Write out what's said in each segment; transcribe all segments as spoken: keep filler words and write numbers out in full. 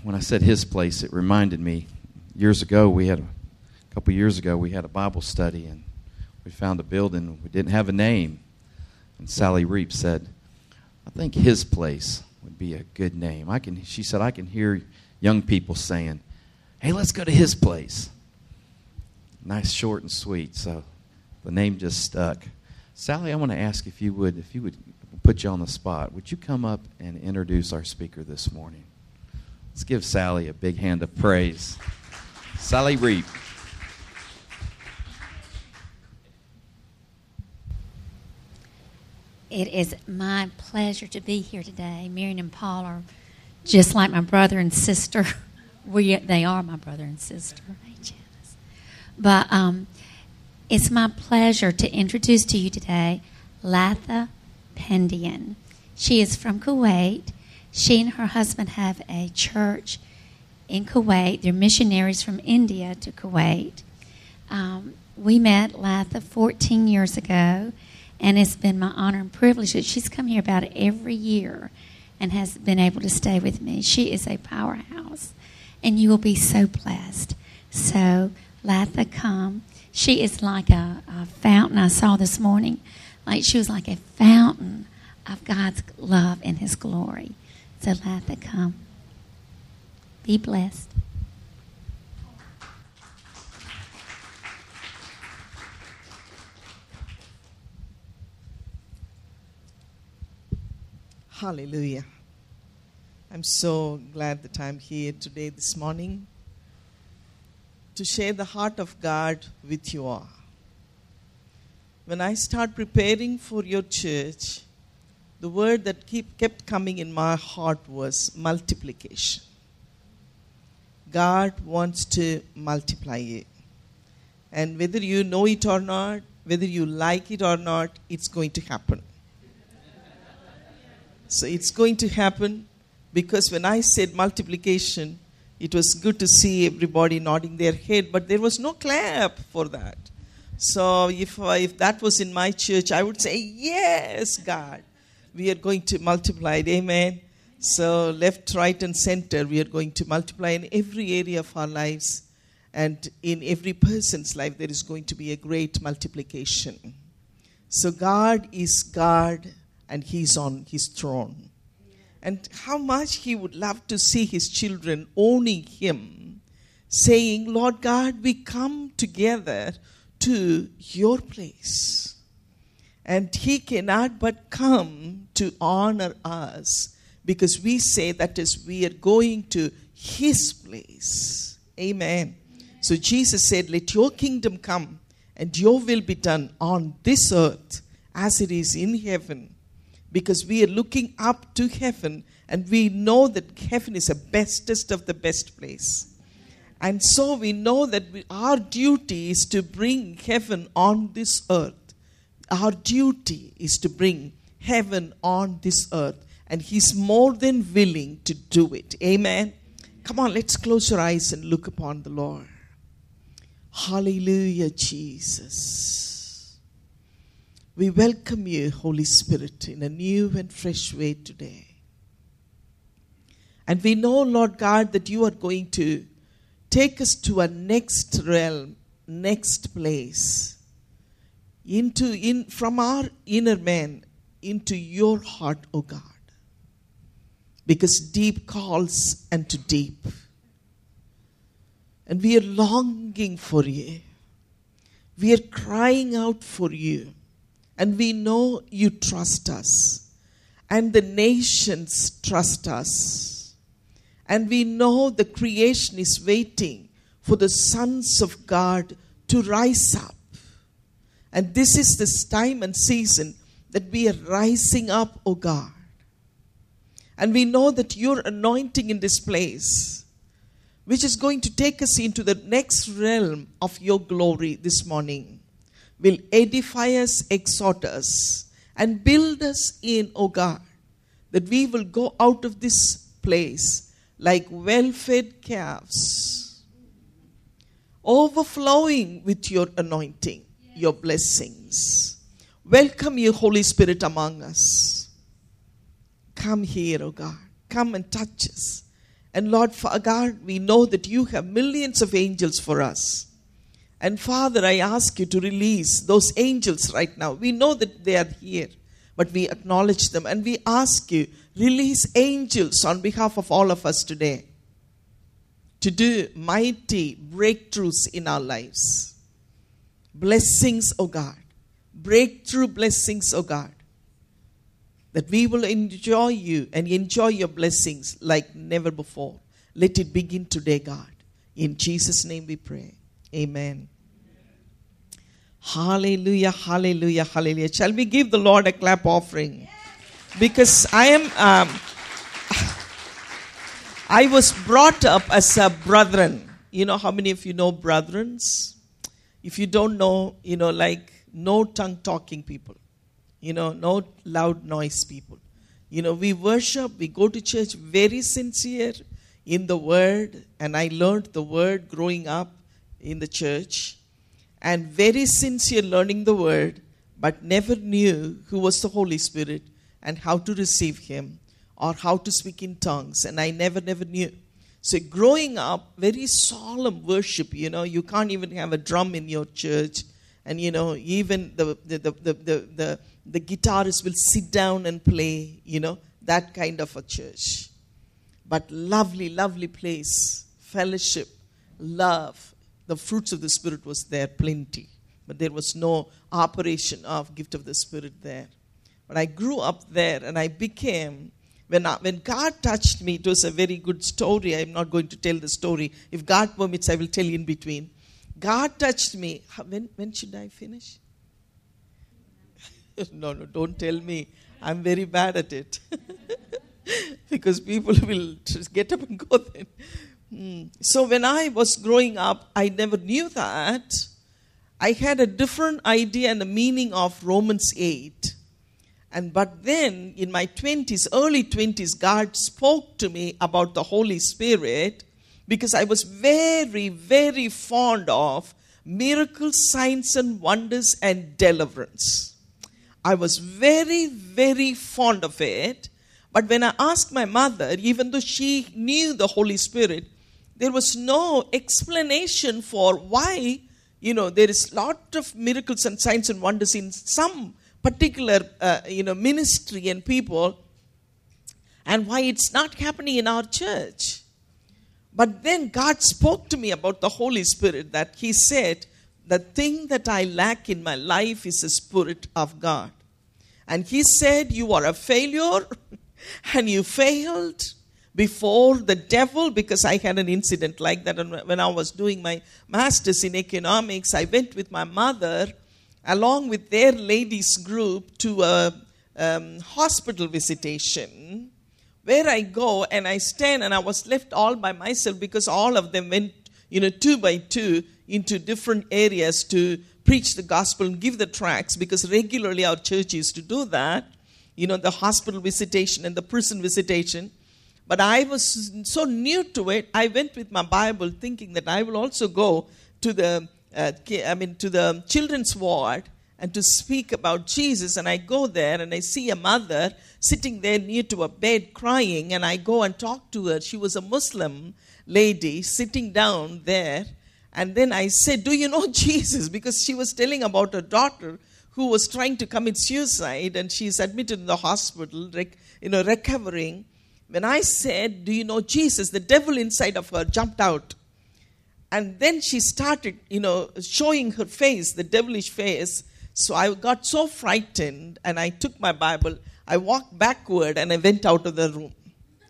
when I said his place, it reminded me, years ago, we had, a, a couple years ago, we had a Bible study, and we found a building. We didn't have a name. And Sally Reap said, I think his place would be a good name. I can. She said, I can hear young people saying, hey, let's go to his place. Nice, short, and sweet. So the name just stuck. Sally, I want to ask if you would, if you would put you on the spot, would you come up and introduce our speaker this morning? Let's give Sally a big hand of praise. Sally Reap. It is my pleasure to be here today. Marion and Paul are just like my brother and sister. We, they are my brother and sister. Hey, Janice. But um, it's my pleasure to introduce to you today Latha Pendian. She is from Kuwait. She and her husband have a church in Kuwait. They're missionaries from India to Kuwait. Um, we met Latha fourteen years ago, and it's been my honor and privilege that she's come here about every year and has been able to stay with me. She is a powerhouse, and you will be so blessed. So, Latha, come. She is like a, a fountain I saw this morning. Like she was like a fountain of God's love and His glory. So, Latha, come. Be blessed. Hallelujah. I'm so glad that I'm here today, this morning, to share the heart of God with you all. When I start preparing for your church, the word that keep, kept coming in my heart was multiplication. God wants to multiply you. And whether you know it or not, whether you like it or not, it's going to happen. So it's going to happen because when I said multiplication, it was good to see everybody nodding their head, but there was no clap for that. So if, I, if that was in my church, I would say, yes, God, we are going to multiply it. Amen. So left, right, and center, we are going to multiply in every area of our lives. And in every person's life, there is going to be a great multiplication. So God is God, and He's on His throne. And how much He would love to see His children owning Him, saying, Lord God, we come together to your place. And He cannot but come to honor us because we say that is we are going to His place. Amen. So Jesus said, let your kingdom come and your will be done on this earth as it is in heaven. Because we are looking up to heaven and we know that heaven is the bestest of the best place. And so we know that we, our duty is to bring heaven on this earth. Our duty is to bring heaven on this earth. And He's more than willing to do it. Amen. Come on, let's close our eyes and look upon the Lord. Hallelujah, Jesus. We welcome you, Holy Spirit, in a new and fresh way today. And we know, Lord God, that you are going to take us to a next realm, next place, into in from our inner man into your heart, O God. Because deep calls unto deep. And we are longing for you. We are crying out for you. And we know you trust us. And the nations trust us. And we know the creation is waiting for the sons of God to rise up. And this is this time and season that we are rising up, O God. And we know that your anointing in this place, which is going to take us into the next realm of your glory this morning, will edify us, exhort us, and build us in, O God, that we will go out of this place like well-fed calves, overflowing with your anointing, your blessings. Welcome you, Holy Spirit, among us. Come here, O God. Come and touch us And Lord God, we know that you have millions of angels for us. And Father, I ask you to release those angels right now. We know that they are here, but we acknowledge them. And we ask you, release angels on behalf of all of us today to do mighty breakthroughs in our lives. Blessings, oh God. Breakthrough blessings, oh God. That we will enjoy you and enjoy your blessings like never before. Let it begin today, God. In Jesus' name we pray. Amen. Hallelujah, hallelujah, hallelujah. Shall we give the Lord a clap offering? Because I am, um, I was brought up as a brethren. You know how many of you know brethrens? If you don't know, you know, like no tongue-talking people. You know, no loud noise people. You know, we worship, we go to church very sincere in the word. And I learned the word growing up in the church. And very sincere learning the word, but never knew who was the Holy Spirit and how to receive him or how to speak in tongues. And I never, never knew. So growing up, very solemn worship, you know, you can't even have a drum in your church. And, you know, even the the, the, the, the, the, the guitarist will sit down and play, you know, that kind of a church. But lovely, lovely place, fellowship, love. The fruits of the Spirit was there, plenty. But there was no operation of gift of the Spirit there. But I grew up there and I became, when, I, when God touched me, it was a very good story. I'm not going to tell the story. If God permits, I will tell you in between. God touched me. When, when should I finish? no, no, don't tell me. I'm very bad at it. Because people will just get up and go then. Mm. So when I was growing up, I never knew that. I had a different idea and the meaning of Romans eight. And but then in my twenties, early twenties, God spoke to me about the Holy Spirit because I was very, very fond of miracles, signs and wonders and deliverance. I was very, very fond of it. But when I asked my mother, even though she knew the Holy Spirit, there was no explanation for why, you know, there is a lot of miracles and signs and wonders in some particular, uh, you know, ministry and people, and why it's not happening in our church. But then God spoke to me about the Holy Spirit, that he said, the thing that I lack in my life is the Spirit of God. And he said, you are a failure and you failed before the devil, because I had an incident like that. And when I was doing my master's in economics, I went with my mother along with their ladies group to a um, hospital visitation, where I go and I stand and I was left all by myself because all of them went, you know, two by two into different areas to preach the gospel and give the tracts, because regularly our church used to do that, you know, the hospital visitation and the prison visitation. But I was so new to it, I went with my Bible thinking that I will also go to the, uh, I mean, to the children's ward and to speak about Jesus. And I go there and I see a mother sitting there near to a bed crying, and I go and talk to her. She was a Muslim lady sitting down there. And then I said, do you know Jesus? Because she was telling about her daughter who was trying to commit suicide, and she's admitted in the hospital, rec- you know, recovering. When I said, do you know Jesus? The devil inside of her jumped out. And then she started, you know, showing her face, the devilish face. So I got so frightened, and I took my Bible, I walked backward, and I went out of the room.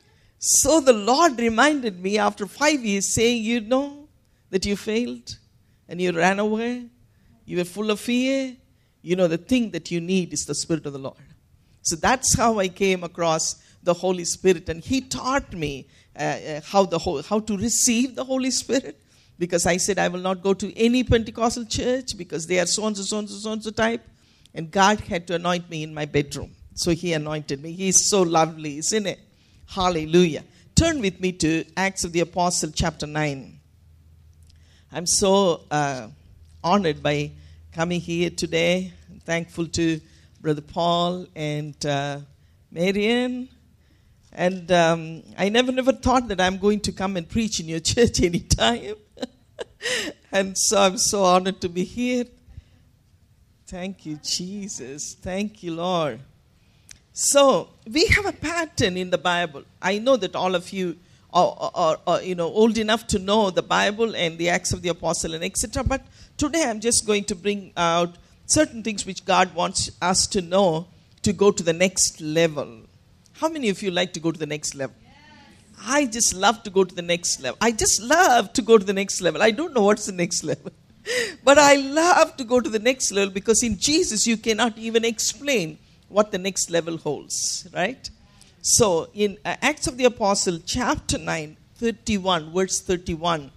So the Lord reminded me after five years, saying, you know that you failed, and you ran away, you were full of fear. You know, the thing that you need is the Spirit of the Lord. So that's how I came across the Holy Spirit, and he taught me uh, uh, how the whole, how to receive the Holy Spirit, because I said I will not go to any Pentecostal church because they are so and so, so and so, so and so type, and God had to anoint me in my bedroom. So he anointed me. He is so lovely, isn't it? Hallelujah. Turn with me to Acts of the Apostle chapter nine. I'm so uh, honored by coming here today. I'm thankful to Brother Paul and uh, Marian. And um, I never, never thought that I'm going to come and preach in your church anytime. And so I'm so honored to be here. Thank you, Jesus. Thank you, Lord. So we have a pattern in the Bible. I know that all of you are, are, are you know, old enough to know the Bible and the Acts of the Apostle and et cetera. But today I'm just going to bring out certain things which God wants us to know to go to the next level. How many of you like to go to the next level? Yes. I just love to go to the next level. I just love to go to the next level. I don't know what's the next level. But I love to go to the next level because in Jesus you cannot even explain what the next level holds, right? So in uh, Acts of the Apostle, chapter nine, thirty-one, verse thirty-one.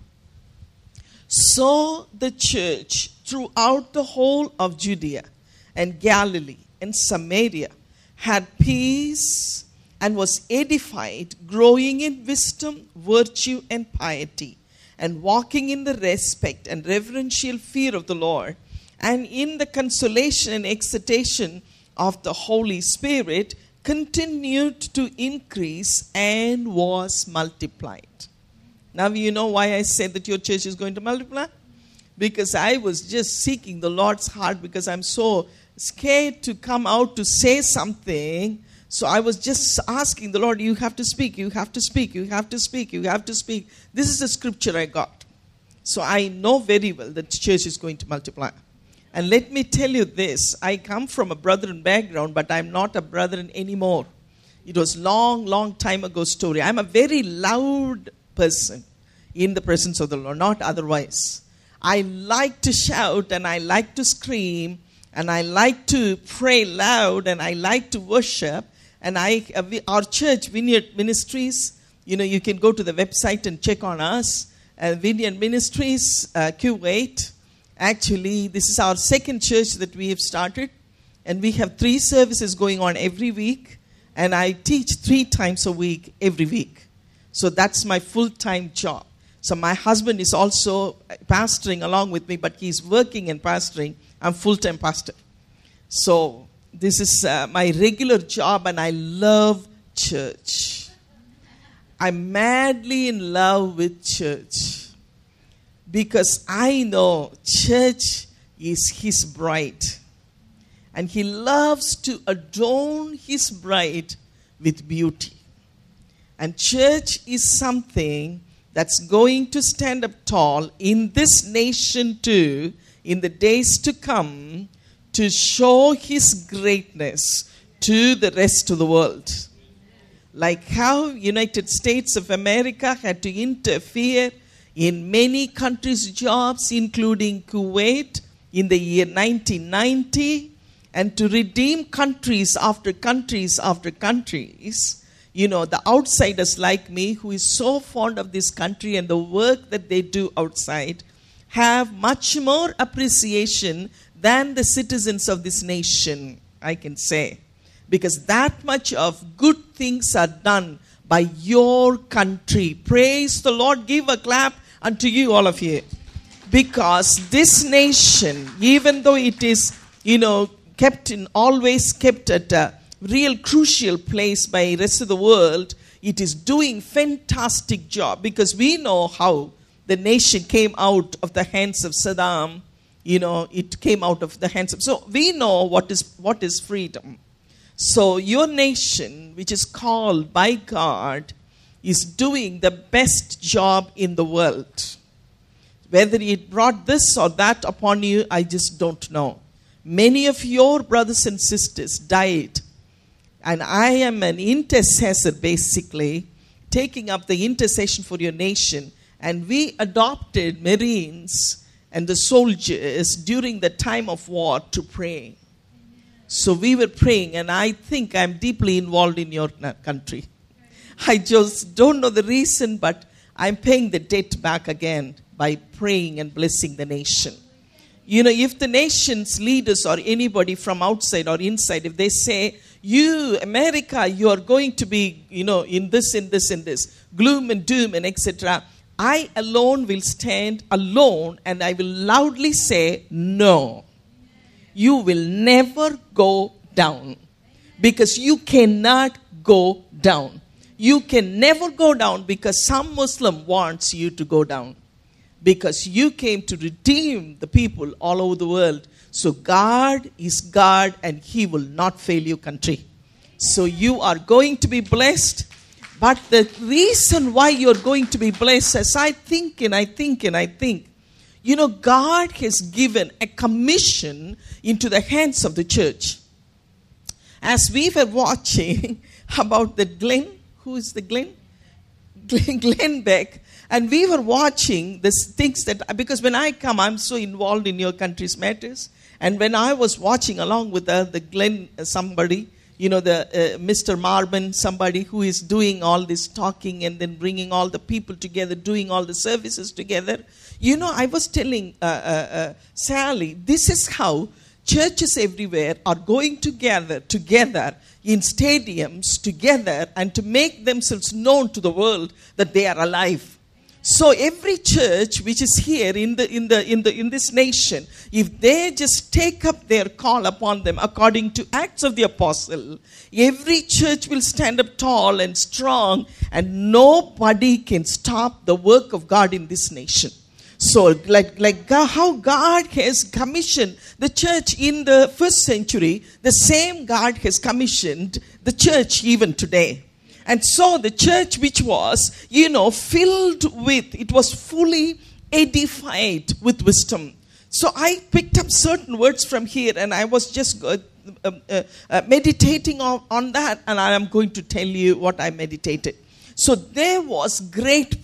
So the church throughout the whole of Judea and Galilee and Samaria had peace and was edified, growing in wisdom, virtue, and piety, and walking in the respect and reverential fear of the Lord, and in the consolation and exhortation of the Holy Spirit, continued to increase and was multiplied. Now you know why I said that your church is going to multiply? Because I was just seeking the Lord's heart because I'm so scared to come out to say something. So I was just asking the Lord, you have to speak, you have to speak, you have to speak, you have to speak. This is the scripture I got. So I know very well that the church is going to multiply. And let me tell you this, I come from a brethren background, but I'm not a brethren anymore. It was long, long time ago story. I'm a very loud person in the presence of the Lord, not otherwise. I like to shout and I like to scream and I like to pray loud and I like to worship. And I, uh, we, our church, Vineyard Ministries, you know, you can go to the website and check on us. Uh, Vineyard Ministries, uh, Kuwait. Actually, this is our second church that we have started. And we have three services going on every week. And I teach three times a week, every week. So that's my full-time job. So my husband is also pastoring along with me, but he's working and pastoring. I'm full-time pastor. So this is uh, my regular job, and I love church. I'm madly in love with church because I know church is his bride. And he loves to adorn his bride with beauty. And church is something that's going to stand up tall in this nation too, in the days to come, to show his greatness to the rest of the world. Like how United States of America had to interfere in many countries' jobs, including Kuwait, in the year nineteen ninety, and to redeem countries after countries after countries. You know, the outsiders like me, who is so fond of this country and the work that they do outside, have much more appreciation than the citizens of this nation, I can say. Because that much of good things are done by your country. Praise the Lord. Give a clap unto you, all of you. Because this nation, even though it is, you know, kept in, always kept at a real crucial place by the rest of the world, it is doing fantastic job. Because we know how the nation came out of the hands of Saddam. You know, it came out of the hands of... So we know what is what is freedom. So your nation, which is called by God, is doing the best job in the world. Whether it brought this or that upon you, I just don't know. Many of your brothers and sisters died. And I am an intercessor, basically, taking up the intercession for your nation. And we adopted Marines and the soldiers during the time of war to pray. So we were praying, and I think I'm deeply involved in your country. I just don't know the reason, but I'm paying the debt back again by praying and blessing the nation. You know, if the nation's leaders or anybody from outside or inside, if they say, you, America, you are going to be, you know, in this, in this, in this, gloom and doom and et cetera, I alone will stand alone and I will loudly say, no, you will never go down because you cannot go down. You can never go down because some Muslim wants you to go down. Because you came to redeem the people all over the world. So God is God and He will not fail you, country. So you are going to be blessed. But the reason why you're going to be blessed, as I think and I think and I think, you know, God has given a commission into the hands of the church. As we were watching about the Glenn, who is the Glenn? Glenn, Glenn Beck. And we were watching these things that, because when I come, I'm so involved in your country's matters. And when I was watching along with the, the Glenn, uh, somebody, you know, the uh, Mister Marvin, somebody who is doing all this talking and then bringing all the people together, doing all the services together. You know, I was telling uh, uh, uh, Sally, this is how churches everywhere are going to gather together in stadiums together and to make themselves known to the world that they are alive. So every church which is here in the in the in the in this nation, if they just take up their call upon them according to Acts of the Apostle, every church will stand up tall and strong, and nobody can stop the work of God in this nation. So like like God, how God has commissioned the church in the first century, the same God has commissioned the church even today. And so the church which was, you know, filled with, it was fully edified with wisdom. So I picked up certain words from here and I was just uh, uh, uh, meditating on, on that, and I am going to tell you what I meditated. So there was great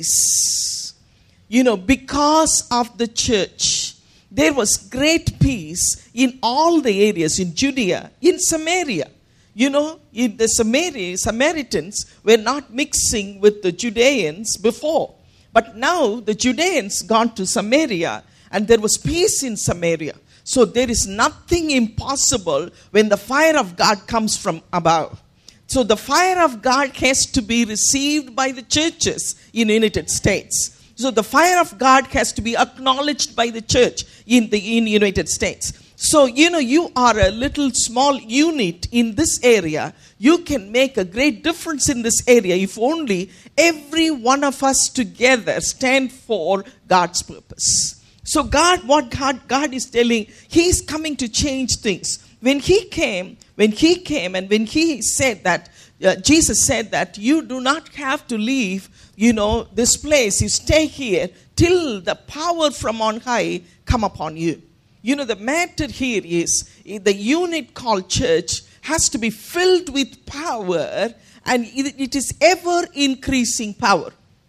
peace, you know, because of the church. There was great peace in all the areas, in Judea, in Samaria. You know, in the Samari- Samaritans were not mixing with the Judeans before. But now the Judeans gone to Samaria and there was peace in Samaria. So there is nothing impossible when the fire of God comes from above. So the fire of God has to be received by the churches in the United States. So the fire of God has to be acknowledged by the church in the in United States. So, you know, you are a little small unit in this area. You can make a great difference in this area if only every one of us together stand for God's purpose. So God, what God, God is telling, He is coming to change things. When He came, when He came and when He said that, uh, Jesus said that you do not have to leave, you know, this place. You stay here till the power from on high come upon you. You know, the matter here is the unit called church has to be filled with power, and it is ever increasing power.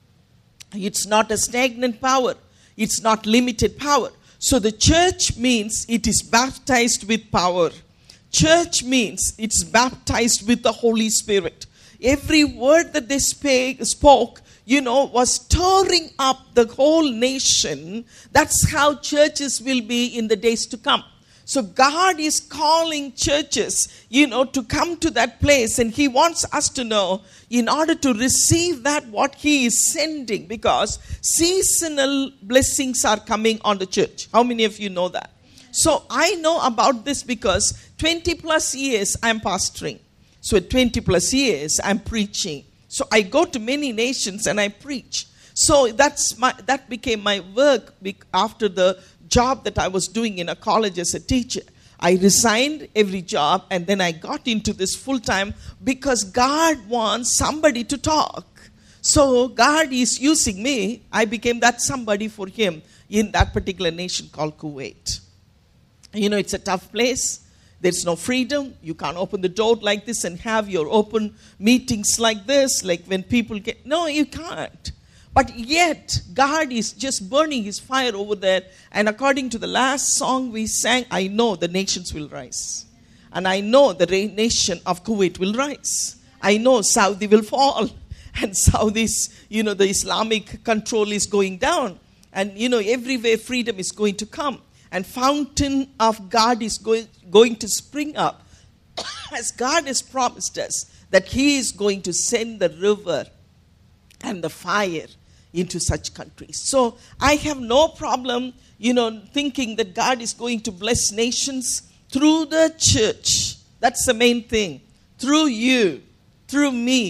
It's not a stagnant power. It's not limited power. So the church means it is baptized with power. Church means it's baptized with the Holy Spirit. Every word that they spake, spoke, you know, was stirring up the whole nation. That's how churches will be in the days to come. So God is calling churches, you know, to come to that place. And He wants us to know, in order to receive that, what He is sending. Because seasonal blessings are coming on the church. How many of you know that? So I know about this because twenty plus years I'm pastoring. So twenty plus years I'm preaching. So I go to many nations and I preach. So that's my that became my work after the job that I was doing in a college as a teacher. I resigned every job and then I got into this full time because God wants somebody to talk. So God is using me. I became that somebody for Him in that particular nation called Kuwait. You know, it's a tough place. There's no freedom. You can't open the door like this and have your open meetings like this, like when people get... No, you can't. But yet, God is just burning His fire over there. And according to the last song we sang, I know the nations will rise. And I know the nation of Kuwait will rise. I know Saudi will fall. And Saudi's, you know, the Islamic control is going down. And, you know, everywhere freedom is going to come. And fountain of God is going, going to spring up. As God has promised us that He is going to send the river and the fire into such countries. So I have no problem, you know, thinking that God is going to bless nations through the church. That's the main thing. Through you, through me,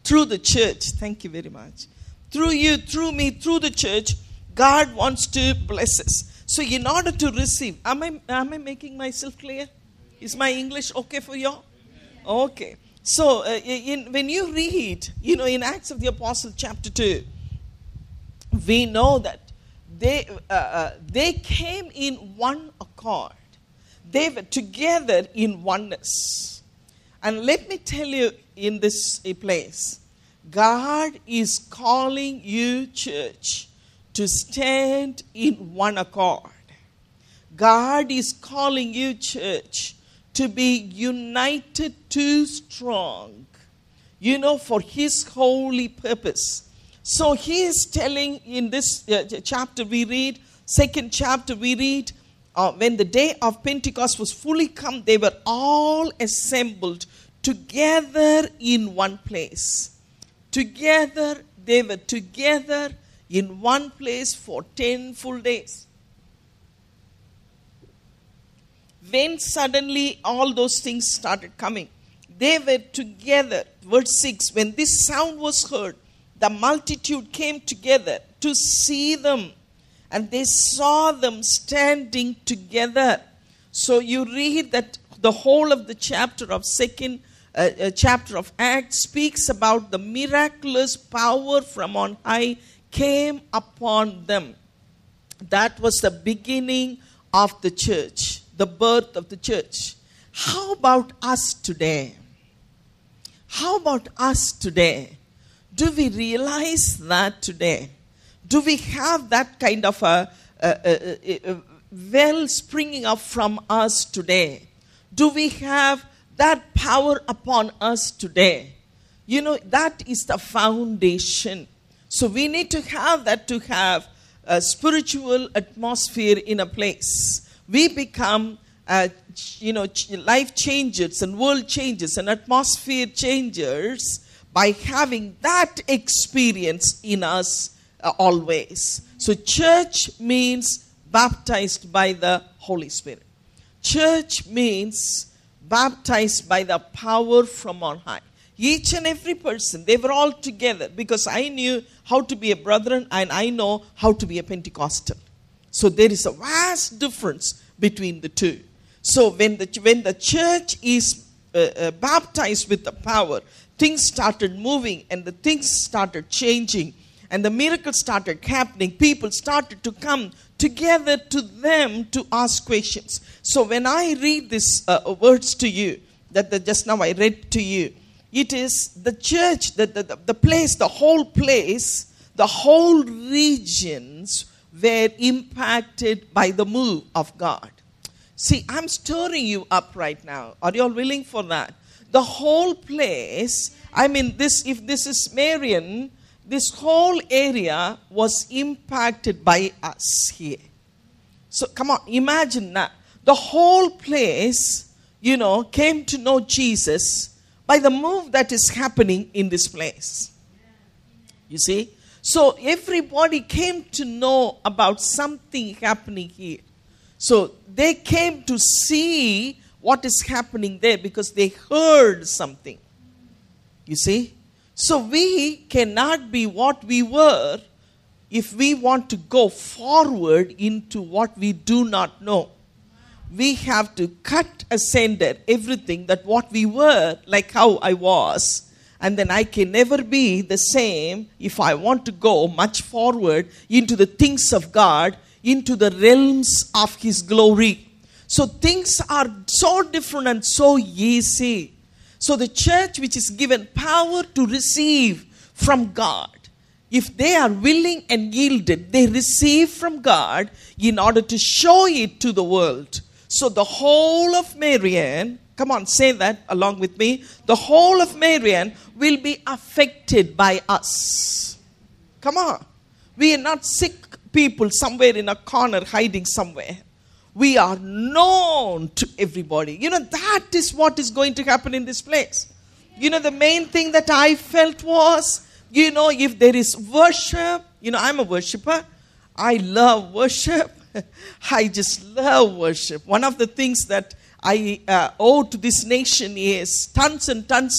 through the church. Thank you very much. Through you, through me, through the church, God wants to bless us. So in order to receive, am I, am I making myself clear? Is my English okay for you? Okay. So uh, in, when you read, you know, in Acts of the Apostle chapter two, we know that they, uh, uh, they came in one accord. They were together in oneness. And let me tell you in this place, God is calling you, church, to stand in one accord. God is calling you, church, to be united too strong, you know, for His holy purpose. So He is telling in this uh, chapter we read, second chapter we read, uh, when the day of Pentecost was fully come, they were all assembled together in one place. Together, they were together in one place for ten full days. When suddenly all those things started coming, they were together. Verse six, when this sound was heard, the multitude came together to see them, and they saw them standing together. So you read that the whole of the chapter of second uh, uh, chapter of Acts speaks about the miraculous power from on high came upon them. That was the beginning of the church, the birth of the church. How about us today? How about us today? Do we realize that today? Do we have that kind of a, a, a, a well springing up from us today? Do we have that power upon us today? You know, that is the foundation. So we need to have that to have a spiritual atmosphere in a place. We become, uh, you know, life changers and world changers and atmosphere changers by having that experience in us uh, always. So church means baptized by the Holy Spirit. Church means baptized by the power from on high. Each and every person, they were all together because I knew how to be a brethren and I know how to be a Pentecostal. So there is a vast difference between the two. So when the, when the church is uh, uh, baptized with the power, things started moving and the things started changing and the miracles started happening. People started to come together to them to ask questions. So when I read these uh, words to you, that the, just now I read to you, it is the church, the, the, the place, the whole place, the whole regions were impacted by the move of God. See, I'm stirring you up right now. Are you all willing for that? The whole place, I mean, this if this is Marion, this whole area was impacted by us here. So come on, imagine that. The whole place, you know, came to know Jesus by the move that is happening in this place. You see? So everybody came to know about something happening here. So they came to see what is happening there because they heard something. You see? So we cannot be what we were if we want to go forward into what we do not know. We have to cut asunder everything that what we were, like how I was, and then I can never be the same if I want to go much forward into the things of God, into the realms of His glory. So things are so different and so easy. So the church which is given power to receive from God, if they are willing and yielded, they receive from God in order to show it to the world. So the whole of Marion, come on, say that along with me. The whole of Marion will be affected by us. Come on. We are not sick people somewhere in a corner hiding somewhere. We are known to everybody. You know, that is what is going to happen in this place. You know, the main thing that I felt was, you know, if there is worship, you know, I'm a worshiper. I love worship. I just love worship. One of the things that I uh, owe to this nation is tons and tons of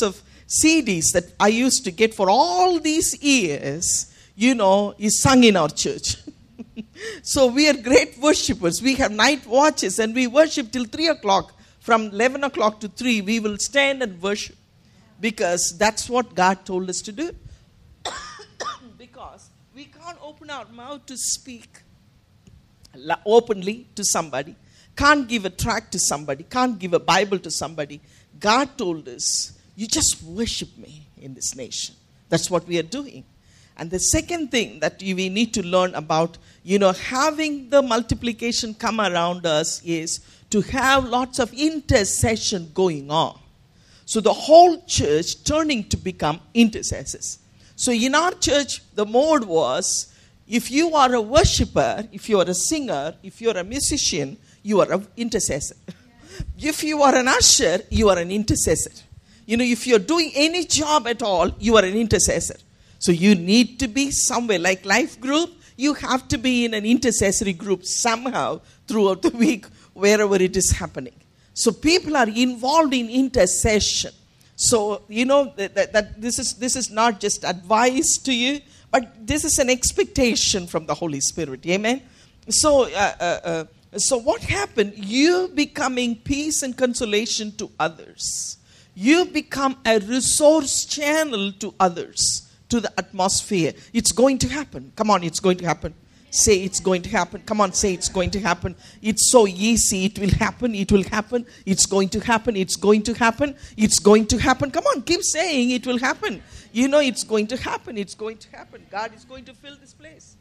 C Ds that I used to get for all these years, you know, is sung in our church. So we are great worshippers. We have night watches and we worship till three o'clock. From eleven o'clock to three, we will stand and worship. Because that's what God told us to do. Because we can't open our mouth to speak openly to somebody. Can't give a tract to somebody. Can't give a Bible to somebody. God told us, you just worship me in this nation. That's what we are doing. And the second thing that we need to learn about, you know, having the multiplication come around us is to have lots of intercession going on. So the whole church turning to become intercessors. So in our church, the mode was, if you are a worshiper, if you are a singer, if you are a musician, you are an intercessor. If you are an usher, you are an intercessor. You know, if you're doing any job at all, you are an intercessor. So you need to be somewhere like life group. You have to be in an intercessory group somehow throughout the week, wherever it is happening. So people are involved in intercession. So, you know, that, that, that this is this is not just advice to you, but this is an expectation from the Holy Spirit. Amen? So, uh, uh, uh, so what happened? You becoming peace and consolation to others. You become a resource channel to others, to the atmosphere. It's going to happen. Come on, it's going to happen. Say it's going to happen. Come on, say it's going to happen. It's so easy. It will happen. It will happen. It's going to happen. It's going to happen. It's going to happen. Come on, keep saying it will happen. You know it's going to happen. It's going to happen. God is going to fill this place.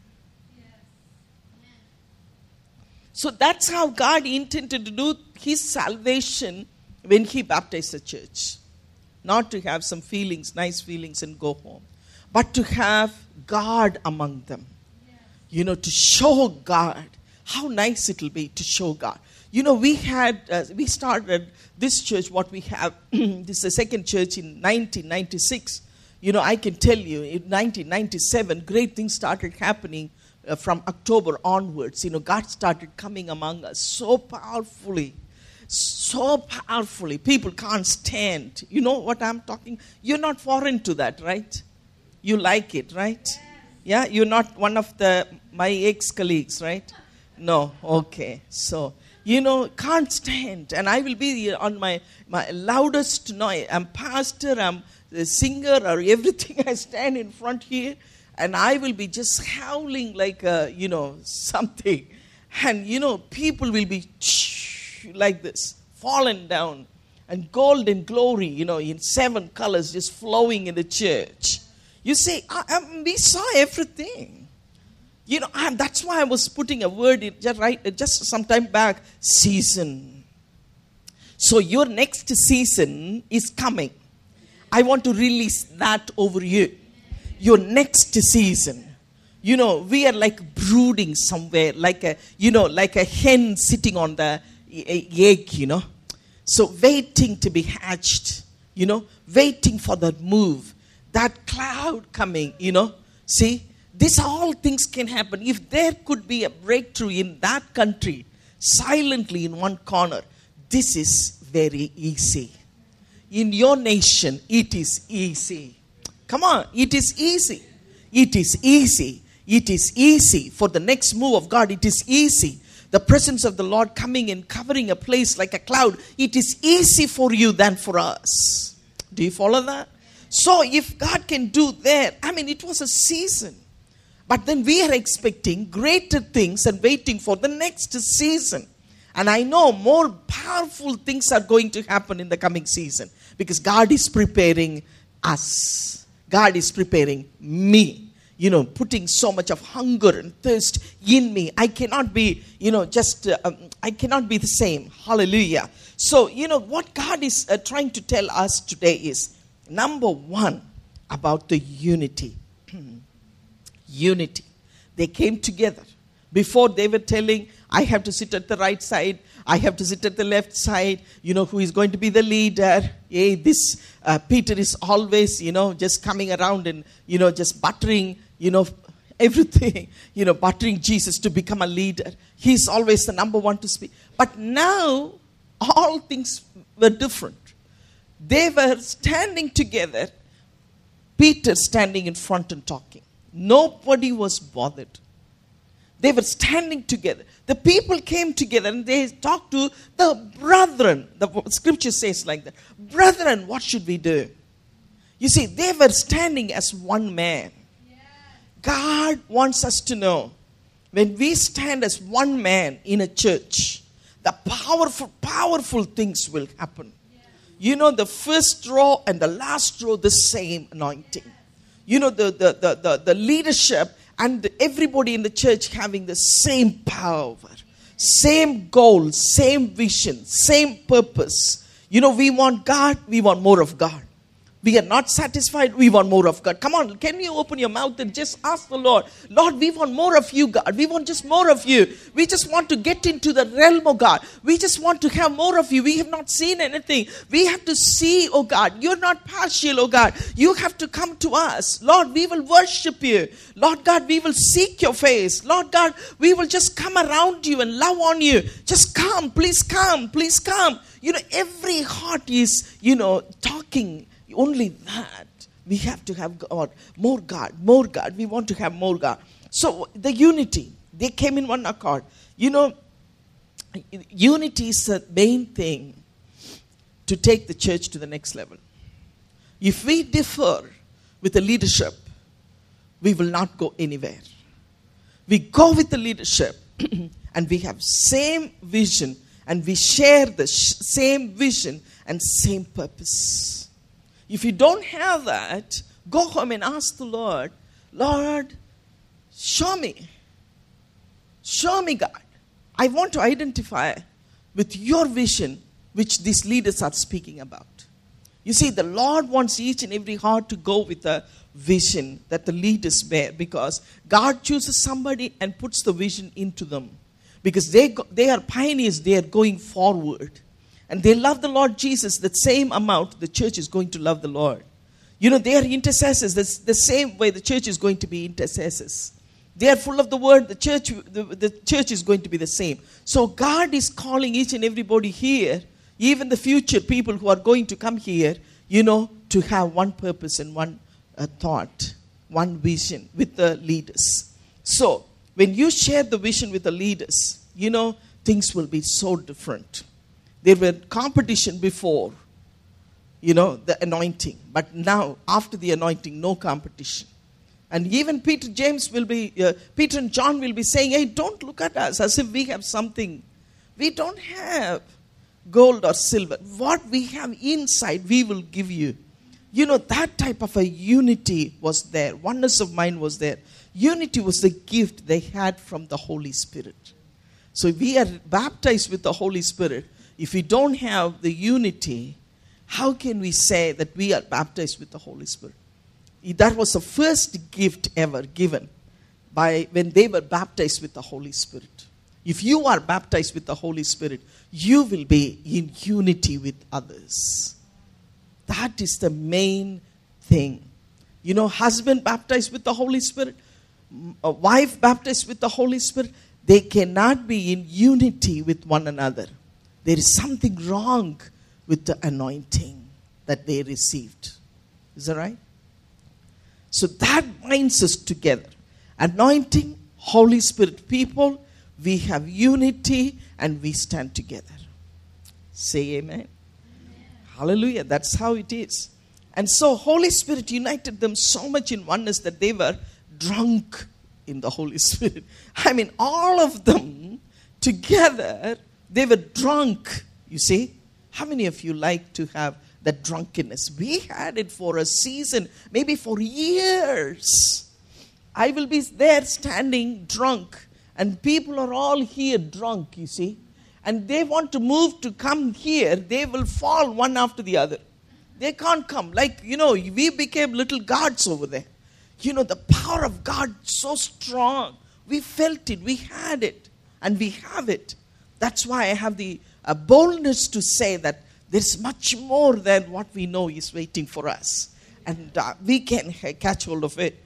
So that's how God intended to do his salvation when he baptized the church. Not to have some feelings, nice feelings and go home. But to have God among them. You know, to show God. How nice it will be to show God. You know, we had, uh, we started this church, what we have, this is the second church in nineteen ninety-six. You know, I can tell you, in nineteen ninety-seven, great things started happening uh, from October onwards. You know, God started coming among us so powerfully. So powerfully. People can't stand. You know what I'm talking? You're not foreign to that, right? You like it, right? Yeah, you're not one of the my ex-colleagues, right? No, okay. So, you know, can't stand. And I will be on my, my loudest noise. I'm pastor, I'm a singer, or everything. I stand in front here, and I will be just howling like, a, you know, something. And, you know, people will be like this, fallen down. And gold and glory, you know, in seven colors just flowing in the church. You say, I, I, we saw everything. You know, I, that's why I was putting a word in just right just some time back. Season. So your next season is coming. I want to release that over you. Your next season. You know, we are like brooding somewhere, like a you know, like a hen sitting on the egg. You know, so waiting to be hatched. You know, waiting for that move. That cloud coming, you know. See, these all things can happen. If there could be a breakthrough in that country, silently in one corner, this is very easy. In your nation, it is easy. Come on, it is easy. It is easy. It is easy. For the next move of God, it is easy. The presence of the Lord coming and covering a place like a cloud, it is easy for you than for us. Do you follow that? So if God can do that, I mean, it was a season. But then we are expecting greater things and waiting for the next season. And I know more powerful things are going to happen in the coming season. Because God is preparing us. God is preparing me. You know, putting so much of hunger and thirst in me. I cannot be, you know, just, uh, um, I cannot be the same. Hallelujah. So, you know, what God is uh, trying to tell us today is, number one, about the unity. Unity. They came together. Before they were telling, I have to sit at the right side. I have to sit at the left side. You know, who is going to be the leader? Hey, this uh, Peter is always, you know, just coming around and, you know, just buttering, you know, everything. You know, buttering Jesus to become a leader. He's always the number one to speak. But now, all things were different. They were standing together. Peter standing in front and talking. Nobody was bothered. They were standing together. The people came together and they talked to the brethren. The scripture says like that. Brethren, what should we do? You see, they were standing as one man. God wants us to know, when we stand as one man in a church, the powerful, powerful things will happen. You know, the first row and the last row, the same anointing. You know, the, the, the, the, the leadership and everybody in the church having the same power, same goal, same vision, same purpose. You know, we want God, we want more of God. We are not satisfied, we want more of God. Come on, can you open your mouth and just ask the Lord, Lord, we want more of you, God. We want just more of you. We just want to get into the realm of God. We just want to have more of you. We have not seen anything. We have to see, oh God. You're not partial, oh God. You have to come to us. Lord, we will worship you. Lord God, we will seek your face. Lord God, we will just come around you and love on you. Just come, please come, please come. You know, every heart is, you know, talking. Only that. We have to have God. More God. More God. We want to have more God. So the unity. They came in one accord. You know, unity is the main thing to take the church to the next level. If we differ with the leadership, we will not go anywhere. We go with the leadership and we have same vision and we share the sh- same vision and same purpose. If you don't have that, go home and ask the Lord, Lord, show me. Show me, God. I want to identify with your vision, which these leaders are speaking about. You see, the Lord wants each and every heart to go with a vision that the leaders bear, because God chooses somebody and puts the vision into them. Because they, go, they are pioneers, they are going forward. And they love the Lord Jesus the same amount the church is going to love the Lord. You know, they are intercessors. That's the same way the church is going to be intercessors. They are full of the word. The church, the, the church is going to be the same. So God is calling each and everybody here, even the future people who are going to come here, you know, to have one purpose and one uh, thought, one vision with the leaders. So when you share the vision with the leaders, you know, things will be so different. There were competition before, you know, the anointing. But now, after the anointing, no competition. And even Peter, James will be, uh, Peter and John will be saying, hey, don't look at us as if we have something. We don't have gold or silver. What we have inside, we will give you. You know, that type of a unity was there. Oneness of mind was there. Unity was the gift they had from the Holy Spirit. So we are baptized with the Holy Spirit. If we don't have the unity, how can we say that we are baptized with the Holy Spirit? That was the first gift ever given by when they were baptized with the Holy Spirit. If you are baptized with the Holy Spirit, you will be in unity with others. That is the main thing. You know, husband baptized with the Holy Spirit, a wife baptized with the Holy Spirit, they cannot be in unity with one another. There is something wrong with the anointing that they received. Is that right? So that binds us together. Anointing, Holy Spirit people, we have unity and we stand together. Say amen. Amen. Hallelujah. That's how it is. And so Holy Spirit united them so much in oneness that they were drunk in the Holy Spirit. I mean, all of them together, they were drunk, you see. How many of you like to have that drunkenness? We had it for a season, maybe for years. I will be there standing drunk, and people are all here drunk, you see. And they want to move to come here, they will fall one after the other. They can't come. Like, you know, we became little gods over there. You know, the power of God so strong. We felt it, we had it, and we have it. That's why I have the uh, boldness to say that there's much more than what we know is waiting for us. And uh, we can uh, catch hold of it.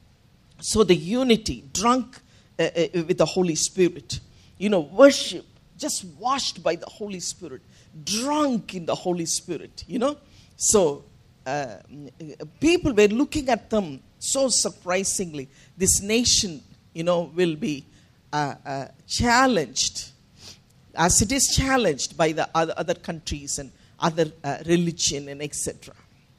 So the unity, drunk uh, uh, with the Holy Spirit. You know, worship, just washed by the Holy Spirit. Drunk in the Holy Spirit, you know. So uh, people were looking at them so surprisingly. This nation, you know, will be uh, uh, challenged, as it is challenged by the other, other countries and other uh, religion and et cetera.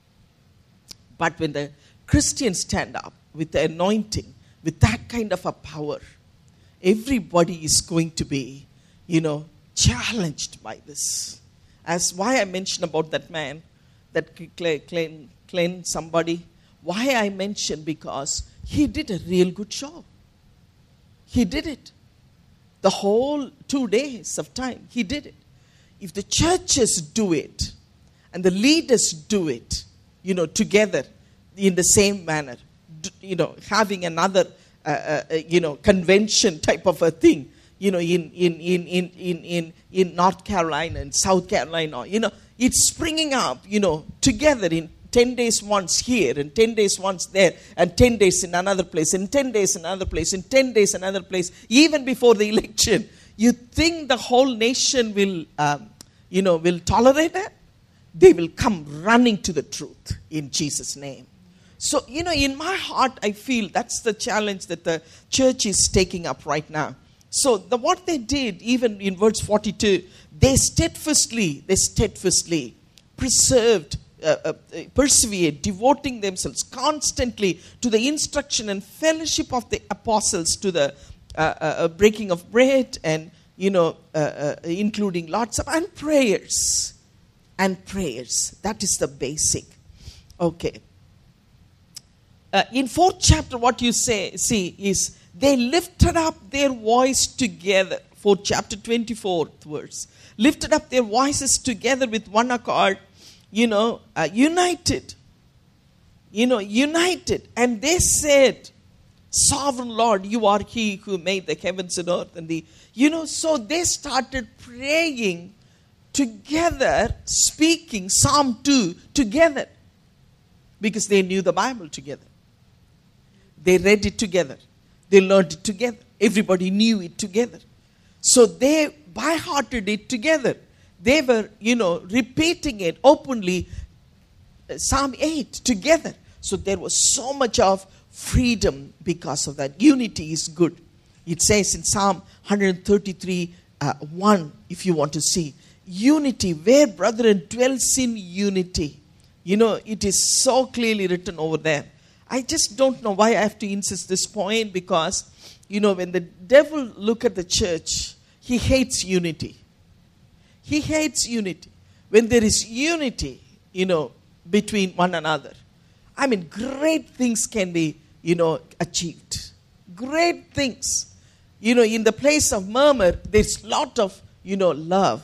But when the Christians stand up with the anointing, with that kind of a power, everybody is going to be, you know, challenged by this. As why I mentioned about that man that claimed claim somebody. Why I mentioned, because he did a real good job. He did it. The whole two days of time, he did it. If the churches do it, and the leaders do it, you know, together in the same manner, you know, having another, uh, uh, you know, convention type of a thing, you know, in in in in in in in North Carolina and South Carolina, you know, it's springing up, you know, together in ten days once here, and ten days once there, and ten days in another place, and ten days in another place, and ten days in another place, even before the election. You think the whole nation will, um, you know, will tolerate that? They will come running to the truth in Jesus' name. So, you know, in my heart, I feel that's the challenge that the church is taking up right now. So, the, what they did, even in verse forty-two, they steadfastly, they steadfastly preserved, uh, uh, persevered, devoting themselves constantly to the instruction and fellowship of the apostles, to the uh, uh, breaking of bread, and, you know, uh, uh, including Lord's Supper, and prayers. And prayers. That is the basic. Okay. Uh, in fourth chapter, what you say, see is they lifted up their voice together. Fourth chapter, twenty-fourth verse. Lifted up their voices together with one accord, you know, uh, united. You know, united. And they said, Sovereign Lord, you are He who made the heavens and earth. And the, you know, so they started praying together, speaking Psalm two together, because they knew the Bible together. They read it together. They learned it together. Everybody knew it together. So they by-hearted it together. They were, you know, repeating it openly, uh, Psalm eight together. So there was so much of freedom because of that. Unity is good. It says in Psalm one thirty-three, uh, one, if you want to see, unity, where brethren dwells in unity. You know, it is so clearly written over there. I just don't know why I have to insist this point, because, you know, when the devil look at the church, he hates unity. He hates unity. When there is unity, you know, between one another, I mean, great things can be, you know, achieved. Great things. You know, in the place of murmur, there's a lot of, you know, love.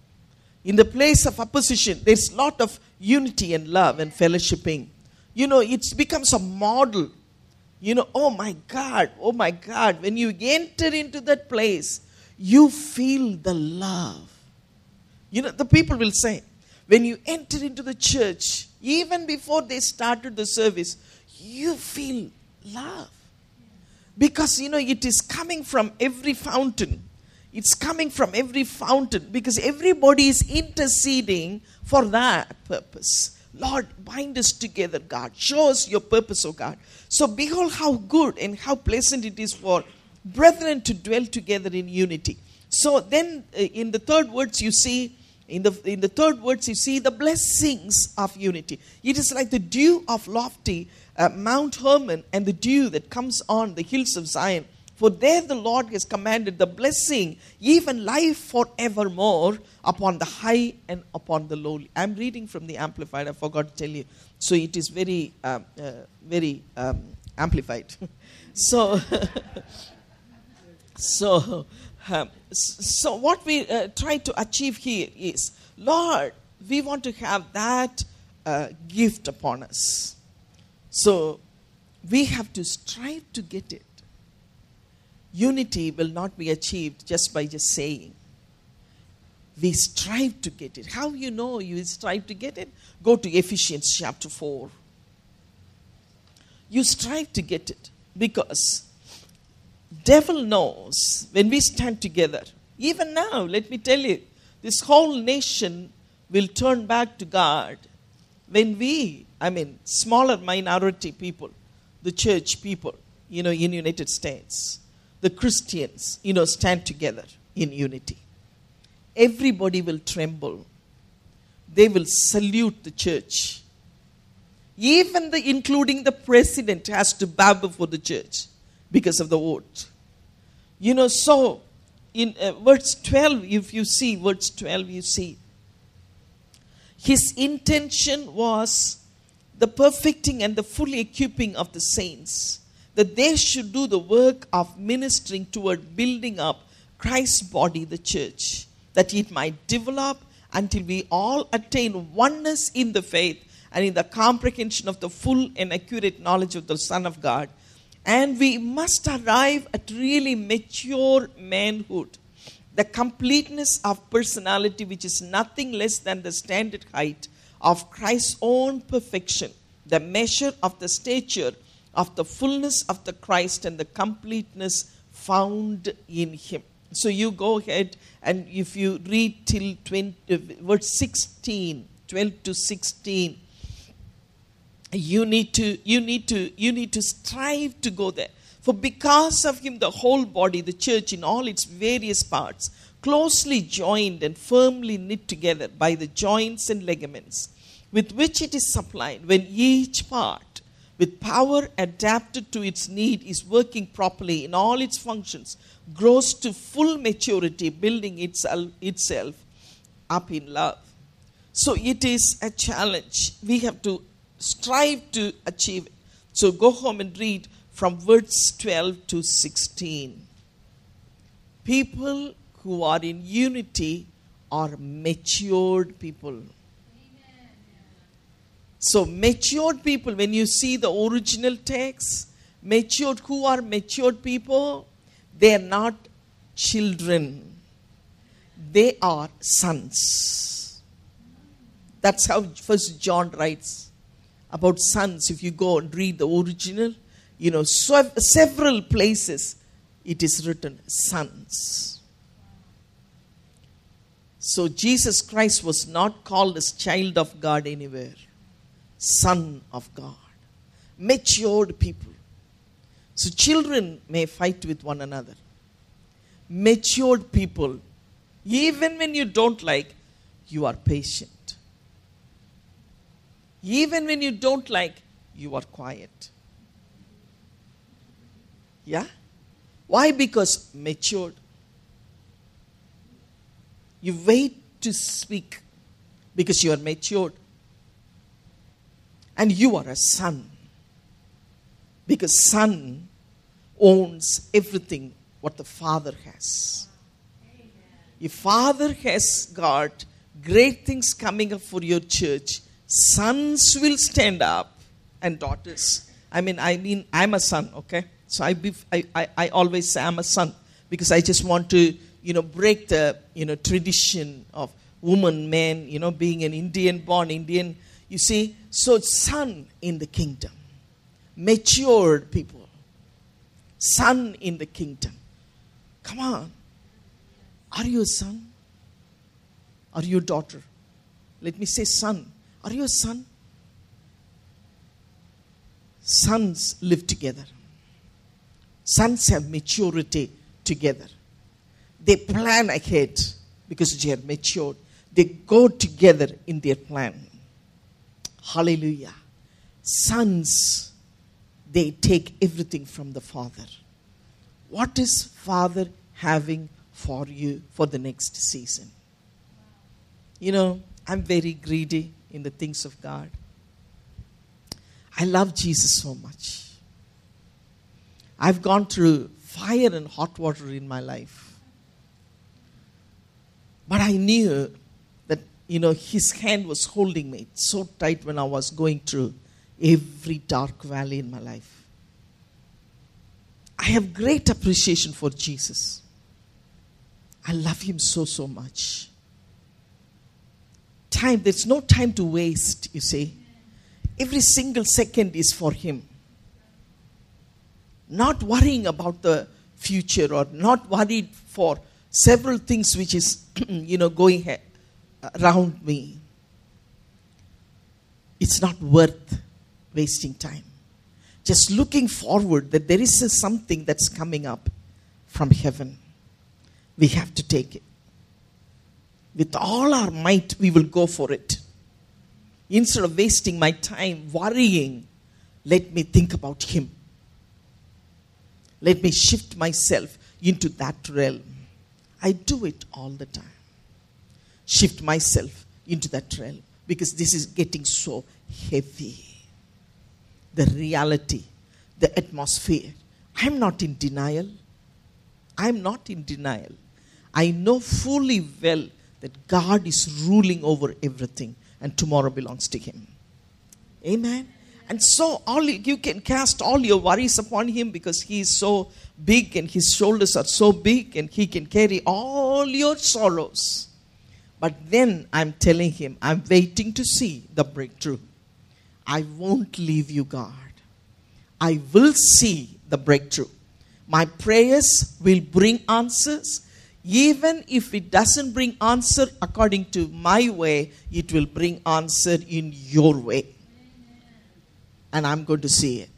In the place of opposition, there's a lot of unity and love and fellowshipping. You know, it becomes a model. You know, oh my God, oh my God. When you enter into that place, you feel the love. You know, the people will say, when you enter into the church, even before they started the service, you feel love. Because, you know, it is coming from every fountain. It's coming from every fountain, because everybody is interceding for that purpose. Lord, bind us together, God. Show us your purpose, oh God. So behold how good and how pleasant it is for brethren to dwell together in unity. So then uh, in the third words you see, in the, in the third words you see the blessings of unity. It is like the dew of lofty uh, Mount Hermon, and the dew that comes on the hills of Zion. For there the Lord has commanded the blessing, even life forevermore, upon the high and upon the lowly. I'm reading from the Amplified. I forgot to tell you. So it is very, um, uh, very um, amplified. so, so, um, so what we uh, try to achieve here is, Lord, we want to have that uh, gift upon us. So we have to strive to get it. Unity will not be achieved just by just saying. We strive to get it. How you know you strive to get it? Go to Ephesians chapter four. You strive to get it because devil knows when we stand together. Even now, let me tell you, this whole nation will turn back to God when we, I mean, smaller minority people, the church people, you know, in United States, the Christians, you know, stand together in unity, everybody will tremble. They will salute the church. Even the, including the president, has to bow before the church because of the vote. You know, so in uh, verse twelve, if you see, verse twelve, you see, his intention was the perfecting and the full equipping of the saints, that they should do the work of ministering toward building up Christ's body, the church, that it might develop until we all attain oneness in the faith and in the comprehension of the full and accurate knowledge of the Son of God. And we must arrive at really mature manhood, the completeness of personality, which is nothing less than the standard height of Christ's own perfection, the measure of the stature of the fullness of the Christ and the completeness found in him. So you go ahead, and if you read till twenty, verse sixteen, twelve to sixteen, you need to, you need to, you need to strive to go there. For because of him, the whole body, the church in all its various parts, closely joined and firmly knit together by the joints and ligaments, with which it is supplied, when each part, with power adapted to its need, is working properly in all its functions, grows to full maturity, building itself, itself up in love. So it is a challenge. We have to strive to achieve it. So go home and read from verse twelve to sixteen. People who are in unity are matured people. So matured people, when you see the original text, matured, who are matured people? They are not children. They are sons. That's how First John writes about sons. If you go and read the original, you know, so several places it is written sons. So Jesus Christ was not called as child of God anywhere. Son of God. Matured people. So children may fight with one another. Matured people, even when you don't like, you are patient. Even when you don't like, you are quiet. Yeah? Why? Because matured. You wait to speak because you are matured. And you are a son. Because son owns everything what the father has. Amen. If father has got great things coming up for your church, sons will stand up and daughters. I mean, I mean, I'm a son, okay? So I, be, I, I, I always say I'm a son because I just want to, you know, break the, you know, tradition of woman, man, you know, being an Indian, born Indian. You see, so son in the kingdom. Matured people. Son in the kingdom. Come on. Are you a son? Are you a daughter? Let me say son. Are you a son? Sons live together. Sons have maturity together. They plan ahead because they are matured. They go together in their plan. Hallelujah. Sons, they take everything from the Father. What is Father having for you for the next season? You know, I'm very greedy in the things of God. I love Jesus so much. I've gone through fire and hot water in my life. But I knew that, you know, his hand was holding me so tight when I was going through every dark valley in my life. I have great appreciation for Jesus. I love him so, so much. Time, there's no time to waste, you see. Every single second is for him. Not worrying about the future or not worried for several things which is, you know, going around me. it's not worth wasting time. Just looking forward that there is a something that's coming up from heaven. We have to take it. With all our might, we will go for it. Instead of wasting my time worrying, let me think about Him. Let me shift myself into that realm. I do it all the time. Shift myself into that realm because this is getting so heavy. The reality, the atmosphere. I'm not in denial. I'm not in denial. I know fully well that God is ruling over everything and tomorrow belongs to Him. Amen. And so all you can cast all your worries upon Him because He is so big and His shoulders are so big and He can carry all your sorrows. But then I'm telling Him, I'm waiting to see the breakthrough. I won't leave you, God. I will see the breakthrough. My prayers will bring answers. Even if it doesn't bring answer according to my way, it will bring answer in your way. And I'm going to see it.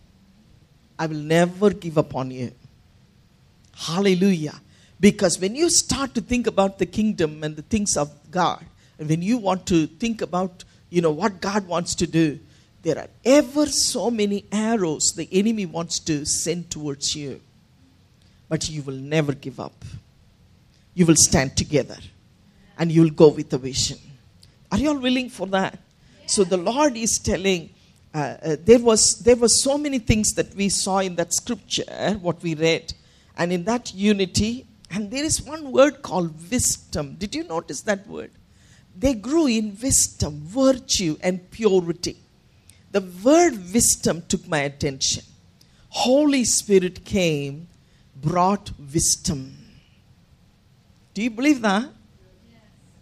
I will never give up on you. Hallelujah. Because when you start to think about the kingdom and the things of God, and when you want to think about, you know, what God wants to do, there are ever so many arrows the enemy wants to send towards you. But you will never give up. You will stand together. And you will go with the vision. Are you all willing for that? Yeah. So the Lord is telling, uh, uh, there was there were so many things that we saw in that scripture, what we read. And in that unity, and there is one word called wisdom. Did you notice that word? They grew in wisdom, virtue, and purity. The word wisdom took my attention. Holy Spirit came, brought wisdom. Do you believe that? Yes.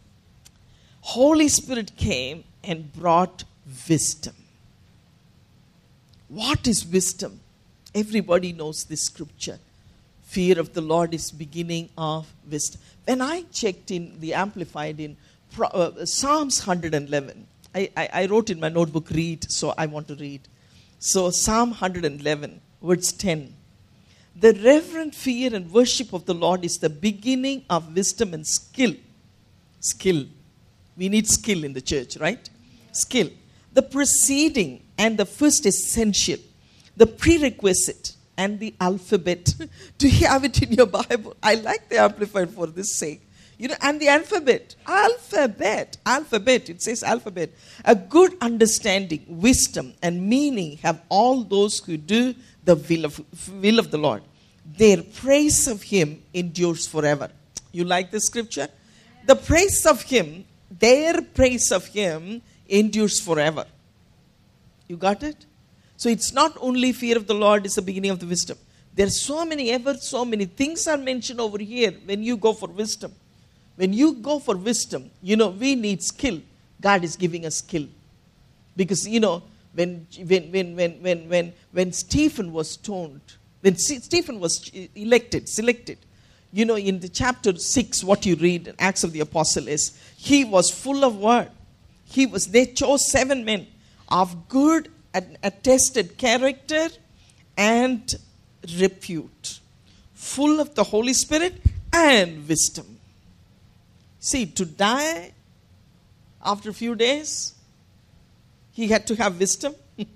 Holy Spirit came and brought wisdom. What is wisdom? Everybody knows this scripture. Fear of the Lord is beginning of wisdom. When I checked in the Amplified in uh, Psalms one eleven, I, I, I wrote in my notebook, read, so I want to read. So Psalm one eleven, verse ten. The reverent fear and worship of the Lord is the beginning of wisdom and skill. Skill. We need skill in the church, right? Skill. The preceding and the first essential. The prerequisite and the alphabet. Do you have it in your Bible? I like the Amplified for this sake. You know, and the alphabet. Alphabet. Alphabet. It says alphabet. A good understanding, wisdom, and meaning have all those who do the will of, will of the Lord. Their praise of Him endures forever. You like this scripture? The praise of Him, their praise of Him endures forever. You got it? So it's not only fear of the Lord is the beginning of the wisdom. There's so many, ever so many things are mentioned over here when you go for wisdom. When you go for wisdom, you know, we need skill. God is giving us skill. Because, you know, when when when when when when, when Stephen was stoned, when Stephen was elected, selected, you know, in the chapter six, what you read in Acts of the Apostle is, he was full of word. He was, they chose seven men of good and attested character and repute, full of the Holy Spirit and wisdom. See, to die after a few days, he had to have wisdom.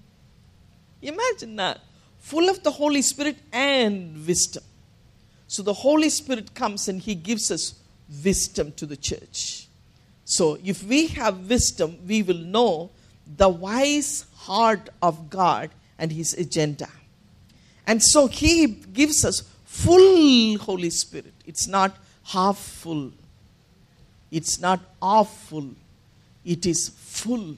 Imagine that. Full of the Holy Spirit and wisdom. So the Holy Spirit comes and He gives us wisdom to the church. So if we have wisdom, we will know the wise heart of God and His agenda. And so He gives us full Holy Spirit. It's not half full. It's not half full. It is full.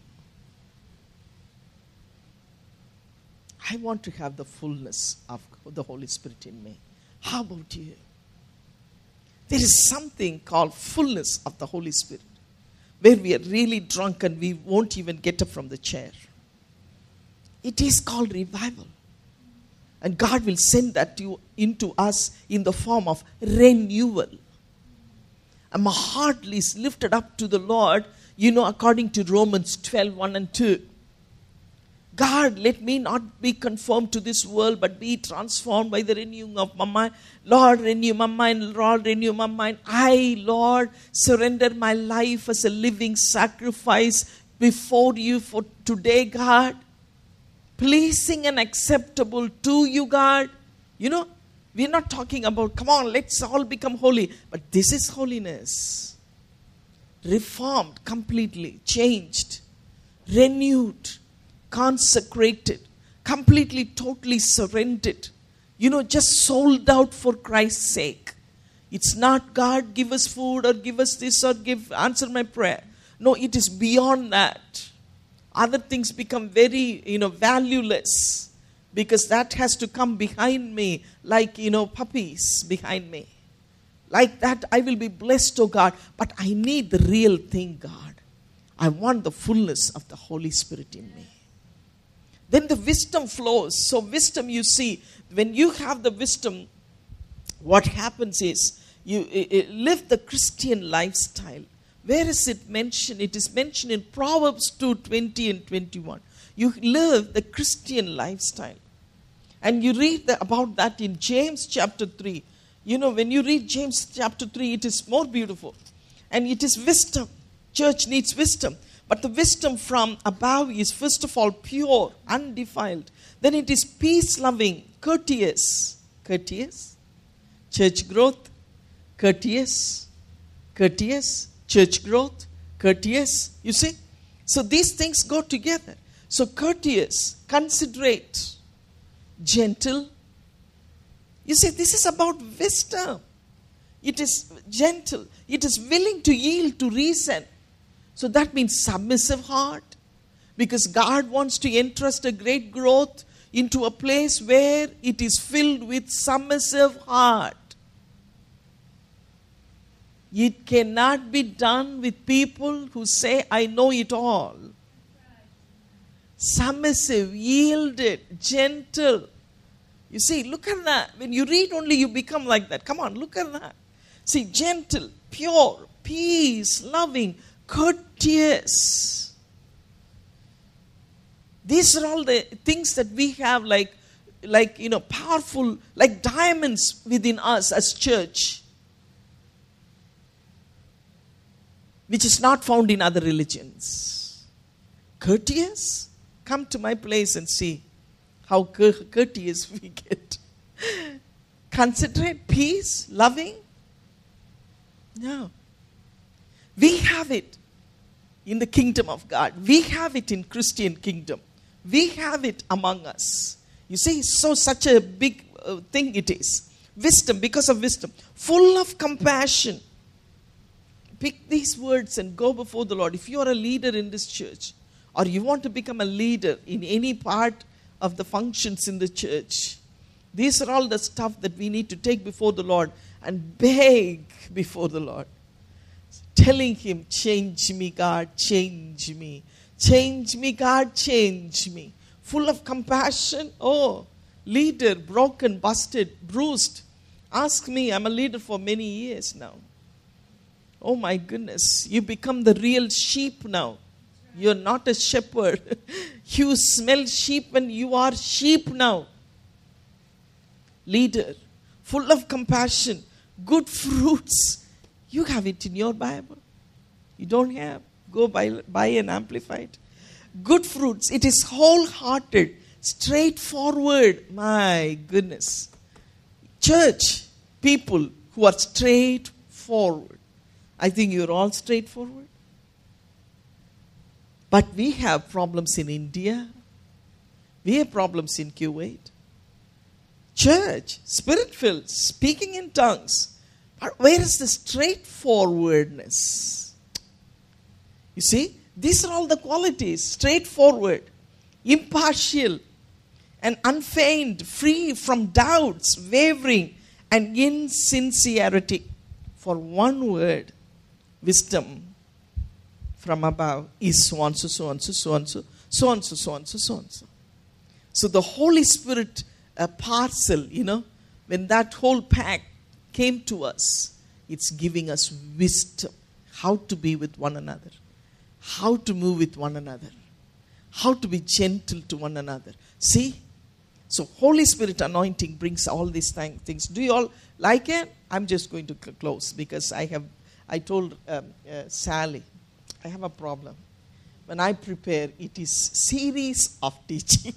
I want to have the fullness of the Holy Spirit in me. How about you? There is something called fullness of the Holy Spirit, where we are really drunk and we won't even get up from the chair. It is called revival. And God will send that to, into us in the form of renewal. And my heart is lifted up to the Lord, you know, according to Romans twelve, one and two. God, let me not be conformed to this world, but be transformed by the renewing of my mind. Lord, renew my mind. Lord, renew my mind. I, Lord, surrender my life as a living sacrifice before you for today, God. Pleasing and acceptable to you, God. You know, we're not talking about, come on, let's all become holy. But this is holiness. Reformed completely, changed, renewed, consecrated, completely, totally surrendered. You know, just sold out for Christ's sake. It's not, God, give us food or give us this or give answer my prayer. No, it is beyond that. Other things become very, you know, valueless because that has to come behind me like, you know, puppies behind me. Like that, I will be blessed, oh God. But I need the real thing, God. I want the fullness of the Holy Spirit in me. Then the wisdom flows. So wisdom, you see, when you have the wisdom, what happens is you live the Christian lifestyle. Where is it mentioned? It is mentioned in Proverbs two twenty and twenty-one. You live the Christian lifestyle. And you read the, about that in James chapter three. You know, when you read James chapter three, it is more beautiful. And it is wisdom. Church needs wisdom. But the wisdom from above is first of all pure, undefiled. Then it is peace-loving, courteous. Courteous. Church growth. Courteous. Courteous. Church growth. Courteous. You see? So these things go together. So courteous, considerate, gentle. You see, this is about wisdom. It is gentle. It is willing to yield to reason. So that means submissive heart. Because God wants to entrust a great growth into a place where it is filled with submissive heart. It cannot be done with people who say, I know it all. Submissive, yielded, gentle. You see, look at that. When you read only, you become like that. Come on, look at that. See, gentle, pure, peace, loving, courteous. These are all the things that we have like, like, you know, powerful, like diamonds within us as church, which is not found in other religions. Courteous? Come to my place and see how courteous we get. Considerate, peace, loving? No. We have it in the kingdom of God. We have it in Christian kingdom. We have it among us. You see, so such a big uh, thing it is. Wisdom, because of wisdom. Full of compassion. Pick these words and go before the Lord. If you are a leader in this church, or you want to become a leader in any part of the functions in the church, these are all the stuff that we need to take before the Lord and beg before the Lord. Telling Him, change me, God, change me. Change me, God, change me. Full of compassion. Oh, leader, broken, busted, bruised. Ask me, I'm a leader for many years now. Oh my goodness, you become the real sheep now. You're not a shepherd. You smell sheep when you are sheep now. Leader, full of compassion, good fruits. You have it in your Bible. You don't have. Go buy, buy and amplify it. Good fruits. It is wholehearted, straightforward. My goodness. Church, people who are straightforward. I think you're all straightforward. But we have problems in India. We have problems in Kuwait. Church, spirit-filled, speaking in tongues. But where is the straightforwardness? You see, these are all the qualities. Straightforward, impartial, and unfeigned, free from doubts, wavering, and insincerity. For one word, wisdom from above is so and so, so and so, so and so, so and so, so and so, so and so. So the Holy Spirit uh, parcel, you know, when that whole pack came to us, it's giving us wisdom. How to be with one another. How to move with one another. how to be gentle to one another. See? So Holy Spirit anointing brings all these th- things. Do you all like it? I'm just going to cl- close because I have, I told um, uh, Sally, I have a problem. When I prepare, it is series of teaching.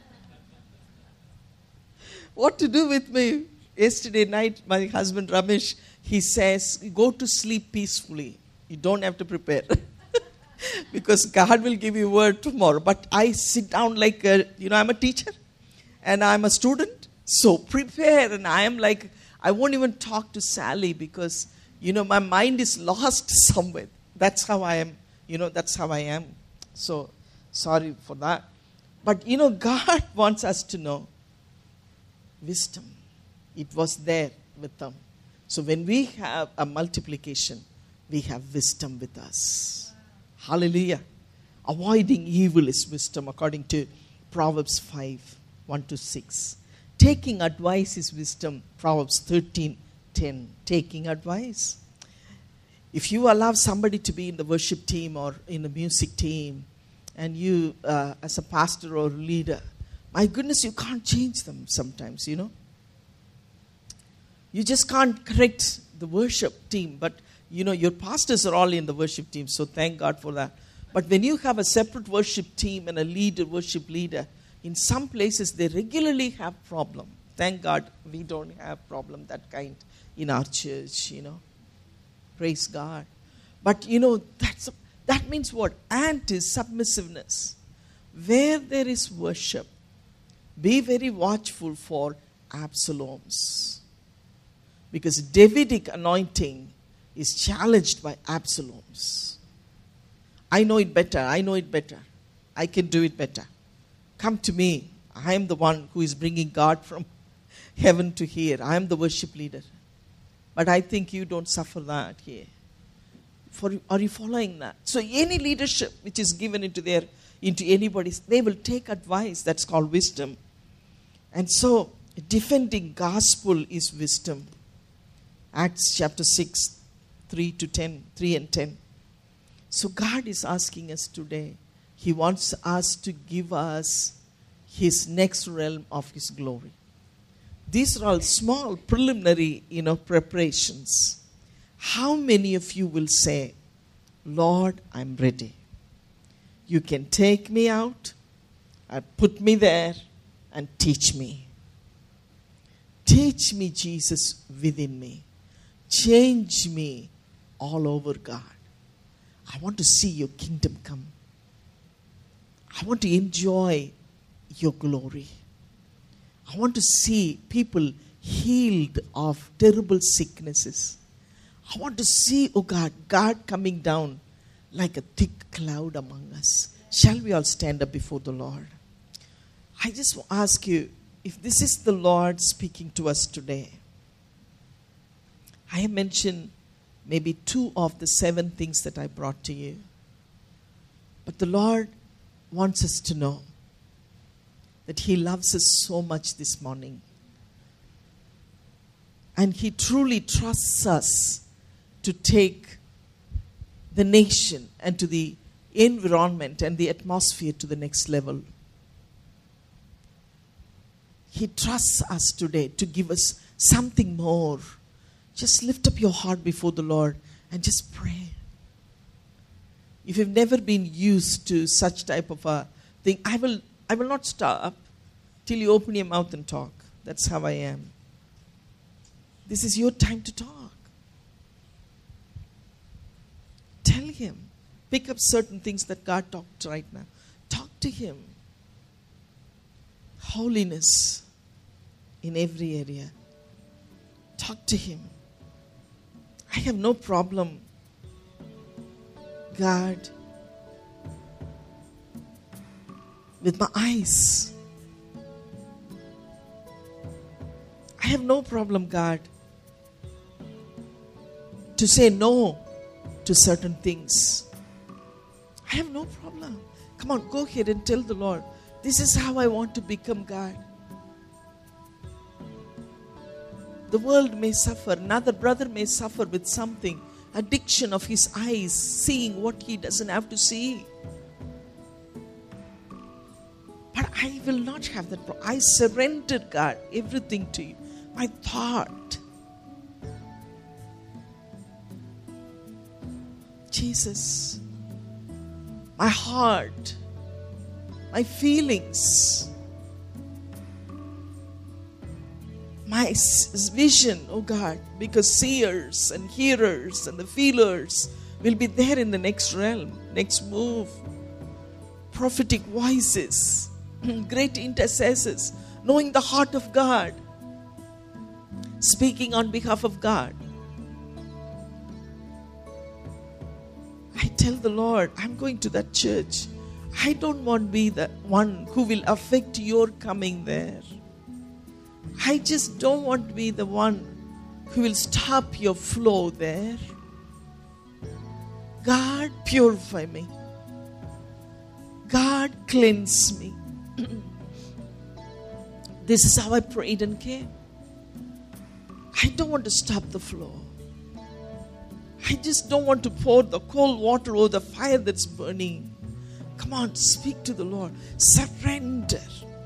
What to do with me? Yesterday night, my husband Ramesh, he says, go to sleep peacefully. You don't have to prepare. Because God will give you a word tomorrow. But I sit down like, a, you know, I'm a teacher. And I'm a student. So prepare. And I am like, I won't even talk to Sally because, you know, my mind is lost somewhere. That's how I am. You know, that's how I am. So, sorry for that. But, you know, God wants us to know wisdom. It was there with them. So when we have a multiplication, we have wisdom with us. Hallelujah. Avoiding evil is wisdom according to Proverbs five, one to six. Taking advice is wisdom. Proverbs thirteen, ten. Taking advice. If you allow somebody to be in the worship team or in the music team, and you uh, as a pastor or leader, my goodness, you can't change them sometimes, you know. You just can't correct the worship team. But, you know, your pastors are all in the worship team, so thank God for that. But when you have a separate worship team and a leader, worship leader, in some places they regularly have problem. Thank God we don't have problem that kind in our church, you know. Praise God. But, you know, that's that means what? Anti-submissiveness. Where there is worship, be very watchful for Absaloms. Because Davidic anointing is challenged by Absaloms. I know it better. I know it better. I can do it better. Come to me. I am the one who is bringing God from heaven to here. I am the worship leader. But I think you don't suffer that here. For, are you following that? So any leadership which is given into their into anybody's, they will take advice. That's called wisdom. And so defending gospel is wisdom. Acts chapter six, three to ten, three and ten. So God is asking us today. He wants us to give us His next realm of His glory. These are all small preliminary, you know, preparations. How many of you will say, Lord, I'm ready. You can take me out, and put me there, and teach me. Teach me, Jesus, within me. Change me all over, God. I want to see your kingdom come. I want to enjoy your glory. I want to see people healed of terrible sicknesses. I want to see, oh God, God coming down like a thick cloud among us. Shall we all stand up before the Lord? I just ask you, if this is the Lord speaking to us today, I have mentioned maybe two of the seven things that I brought to you. But the Lord wants us to know that He loves us so much this morning. And He truly trusts us to take the nation and to the environment and the atmosphere to the next level. He trusts us today to give us something more. Just lift up your heart before the Lord and just pray. If you've never been used to such type of a thing, I will I will not stop till you open your mouth and talk. That's how I am. This is your time to talk. Tell Him. Pick up certain things that God talked right now. Talk to Him. Holiness in every area. Talk to Him. I have no problem, God, with my eyes. I have no problem, God, to say no to certain things. I have no problem. Come on, go ahead and tell the Lord, this is how I want to become, God. The world may suffer. Another brother may suffer with something. Addiction of his eyes, seeing what he doesn't have to see. will not have that problem. I surrender, God, everything to you. My thought. Jesus. My heart. My feelings. My vision, oh God, because seers and hearers and the feelers will be there in the next realm, next move. Prophetic voices, great intercessors, knowing the heart of God, speaking on behalf of God. I tell the Lord, I'm going to that church. I don't want to be the one who will affect your coming there. I just don't want to be the one who will stop your flow there. God, purify me. God, cleanse me. This is how I prayed and came. I don't want to stop the flow. I just don't want to pour the cold water over the fire that's burning. Come on, speak to the Lord. Surrender.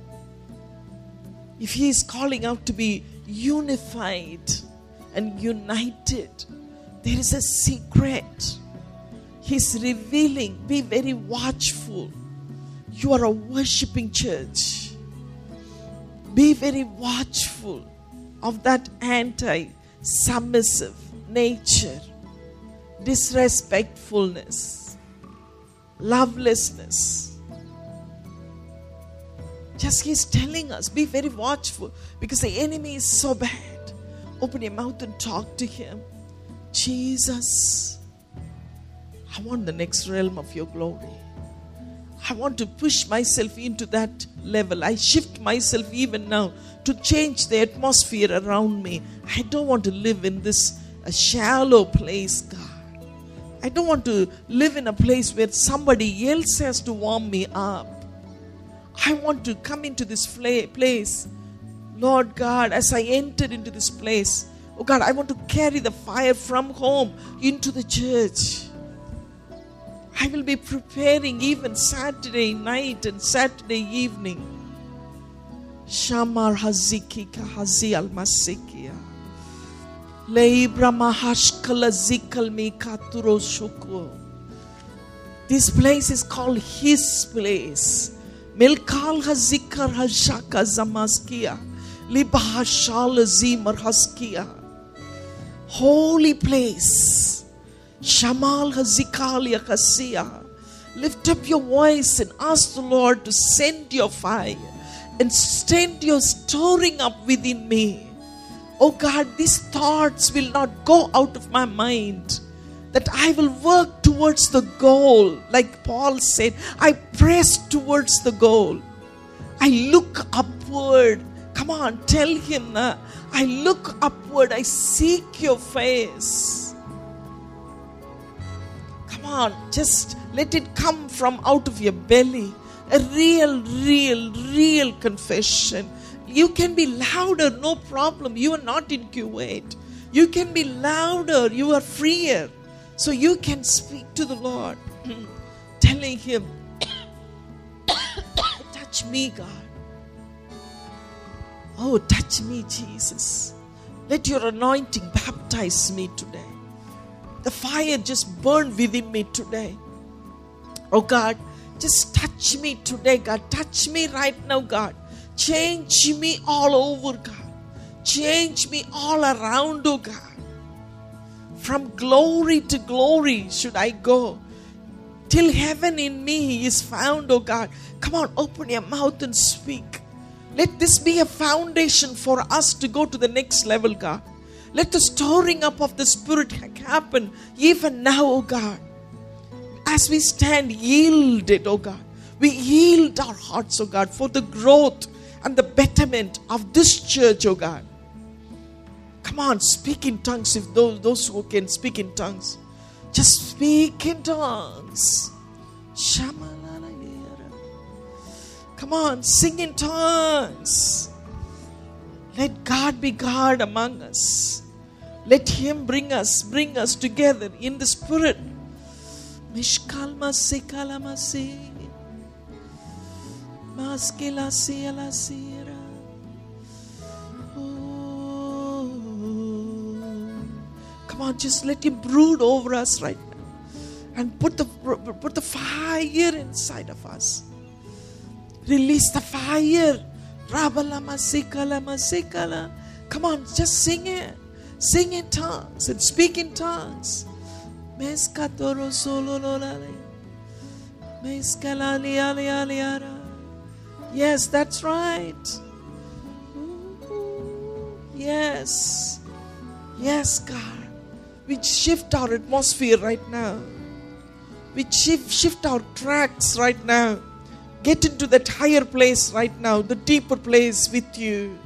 If He is calling out to be unified and united, there is a secret. He's revealing. Be very watchful. You are a worshiping church. Be very watchful of that anti-submissive nature, disrespectfulness, lovelessness. Just He's telling us, be very watchful, because the enemy is so bad. Open your mouth and talk to him. Jesus, I want the next realm of your glory. I want to push myself into that level. I shift myself even now to change the atmosphere around me. I don't want to live in this a shallow place, God. I don't want to live in a place where somebody else has to warm me up. I want to come into this place. Lord God, as I entered into this place, oh God, I want to carry the fire from home into the church. I will be preparing even Saturday night and Saturday evening. Shamar haziki kahazi almasikia. Leibra mahashkala zikal mi katuro shuko. This place is called His place. Milkal hazikar hashaka zamaskia. Libahashal zimar haskia. Holy place. Shamal hazikalia kasia. Lift up your voice and ask the Lord to send your fire and send your storing up within me. Oh God, these thoughts will not go out of my mind. That I will work towards the goal. Like Paul said, I press towards the goal. I look upward. Come on, tell him that. I look upward. I seek your face. Come on, just let it come from out of your belly. A real, real, real confession. You can be louder, no problem. You are not in Kuwait. You can be louder. You are freer. So you can speak to the Lord. Telling Him, touch me, God. Oh, touch me, Jesus. Let your anointing baptize me today. The fire just burn within me today. Oh God, just touch me today, God. Touch me right now, God. Change me all over, God. Change me all around, oh God. From glory to glory should I go. Till heaven in me is found, oh God. Come on, open your mouth and speak. Let this be a foundation for us to go to the next level, God. Let the storing up of the Spirit happen even now, oh God. As we stand yielded, oh God. We yield our hearts, oh God, for the growth and the betterment of this church, oh God. Come on, speak in tongues if those, those who can speak in tongues. Just speak in tongues. Come on, sing in tongues. Let God be God among us. Let Him bring us, bring us together in the Spirit. Maskela siela sira. Oh. Come on, just let Him brood over us right now. And put the, put the fire inside of us. Release the fire. Rabala masikala masikala. Come on, just sing it. Sing in tongues and speak in tongues. Meskatoro solololale. Meskalali ali ali ara. Yes, that's right. Yes. Yes, God. We shift our atmosphere right now. We shift, shift our tracks right now. Get into that higher place right now, the deeper place with you.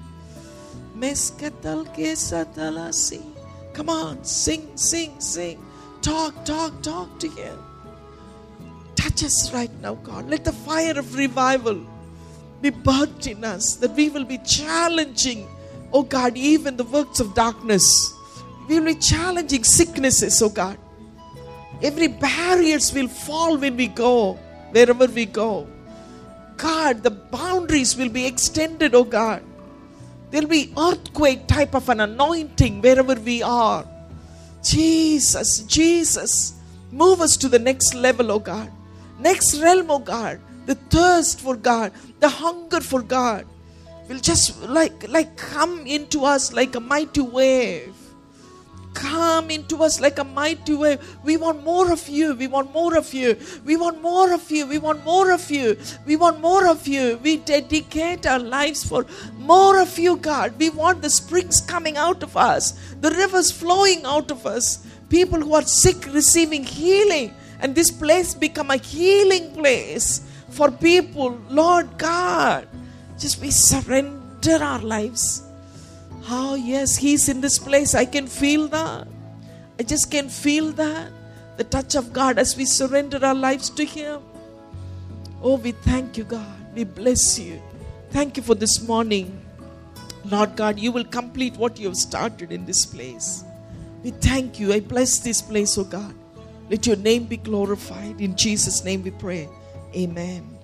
Come on, sing, sing, sing. Talk, talk, talk to Him. Touch us right now, God. Let the fire of revival be burnt in us, that we will be challenging, oh God, even the works of darkness. We will be challenging sicknesses, oh God. Every barriers will fall when we go, wherever we go. God, the boundaries will be extended, oh God. There will be earthquake type of an anointing wherever we are. Jesus, Jesus, move us to the next level, oh God. Next realm, oh God. The thirst for God, the hunger for God will just like, like come into us like a mighty wave. Come into us like a mighty wave. We want more of you. We want more of you. We want more of you. We want more of you. We want more of you. We dedicate our lives for more of you, God. We want the springs coming out of us, the rivers flowing out of us. People who are sick receiving healing, and this place become a healing place for people. Lord God, just we surrender our lives. Oh yes, He's in this place. I can feel that. I just can feel that. The touch of God as we surrender our lives to Him. Oh, we thank you, God. We bless you. Thank you for this morning. Lord God, you will complete what you have started in this place. We thank you. I bless this place, oh God. Let your name be glorified. In Jesus' name we pray. Amen.